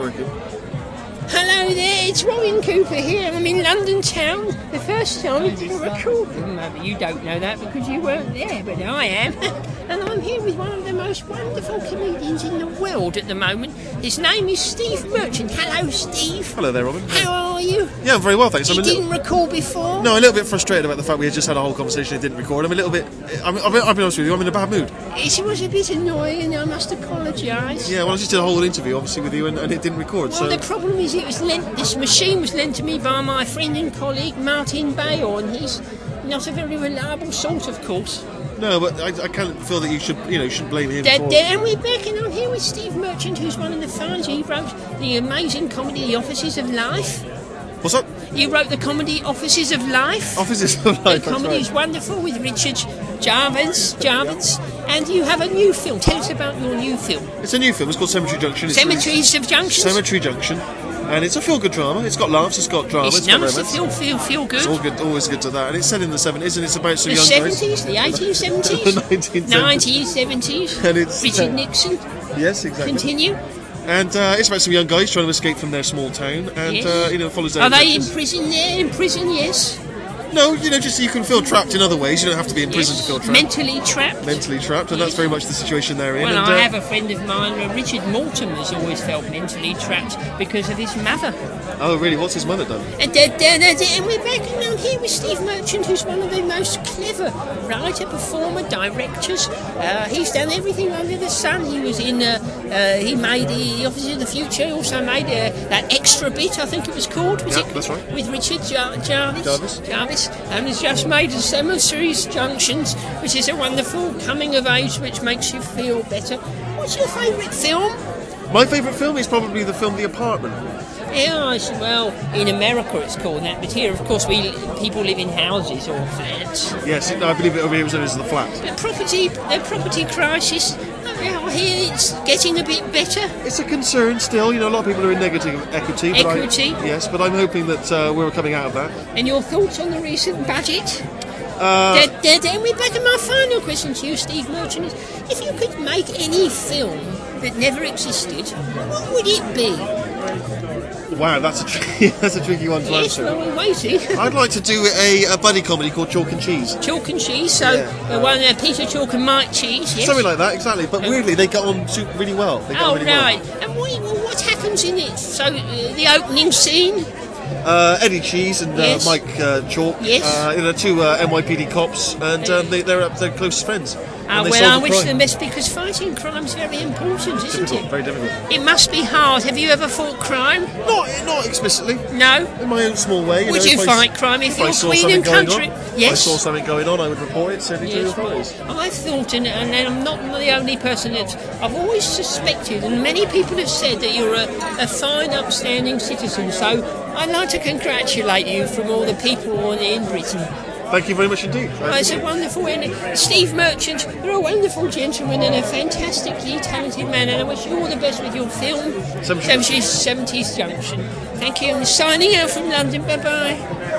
Hello there, it's Robin Cooper here. I'm in London town. The first time I did a record. You don't know that because you weren't there, but I am. And I'm here with one of the most wonderful comedians in the world at the moment. His name is Steve Merchant. Hello, Steve. Hello there, Robin. How are you? Yeah, I'm very well, thanks. You didn't record before? No, a little bit frustrated about the fact we had just had a whole conversation and didn't record. I'm a little bit... I'll be honest with you, I'm in a bad mood. It was a bit annoying and I must apologise. Yeah, well, I just did a whole interview, obviously, with you and it didn't record, Well, the problem is this machine was lent to me by my friend and colleague Martin Bayor, and he's not a very reliable source, of course. No, but I kind of feel that you shouldn't blame him for... And we're back, and I'm here with Steve Merchant, who's one of the finest. He wrote the amazing comedy The Offices of Life. What's that? You wrote the comedy Offices of Life. Offices of Life, the comedy is wonderful with Richard Jarvis, and you have a new film. Tell us about your new film. It's a new film. It's called Cemetery Junction. Cemeteries of Junction. Cemetery Junction. And it's a feel-good drama. It's got laughs, it's got drama, it's got nice romance. to feel good. It's all good, always good to that. And it's set in the 70s, and it's about some young guys. The 70s, the 1870s? The 1970s. And it's... Richard Nixon. Yes, exactly. Continue. And it's about some young guys trying to escape from their small town, and yes. Follows their... Are they in prison there? In prison, yes. No, just you can feel trapped in other ways. You don't have to be in prison to feel trapped. Mentally trapped. Mentally trapped, and that's very much the situation they're in. Well, and, I have a friend of mine, Richard Mortimer, has always felt mentally trapped because of his mother. Oh, really? What's his mother done? And we're back now here with Steve Merchant, who's one of the most clever writer, performer, directors. He's done everything under the sun. He was in... he made the Offices of the Future. He also made that Extra Bit, I think it was called. That's right. With Richard Jarvis. And he's just made Cemeteries Junctions, which is a wonderful coming of age which makes you feel better. What's your favourite film? My favourite film is probably the film The Apartment. Yeah, well, in America it's called that, but here, of course, people live in houses or flats. Yes, I believe it was the flat. The property crisis, I hear it's getting a bit better. It's a concern still. A lot of people are in negative equity. Yes, but I'm hoping that we're coming out of that. And your thoughts on the recent budget? Then we're back at my final question to you, Steve Merchant. If you could make any film that never existed, what would it be? Wow, that's a tricky one to answer. Well, we're waiting. I'd like to do a buddy comedy called Chalk and Cheese. Chalk and Cheese, so the one Peter Chalk and Mike Cheese, yes? Something like that, exactly. But weirdly, they get on really well. Right. And what happens in it? So, the opening scene? Eddie Cheese and Mike Chalk, two NYPD cops, and they're close friends. I wish them best because fighting crime is very important, isn't it? Very difficult. It must be hard. Have you ever fought crime? Not explicitly. No? In my own small way. Would you fight crime if you're Queen and country? Yes. If I saw something going on, I would report it, certainly to the authorities. I've thought, and I'm not the only person that I've always suspected, and many people have said that you're a fine, upstanding citizen, so I'd like to congratulate you from all the people in Britain. Thank you very much indeed. It's a wonderful ending. Steve Merchant, you're a wonderful gentleman and a fantastically talented man, and I wish you all the best with your film, 70s Junction. Thank you. I'm signing out from London. Bye-bye.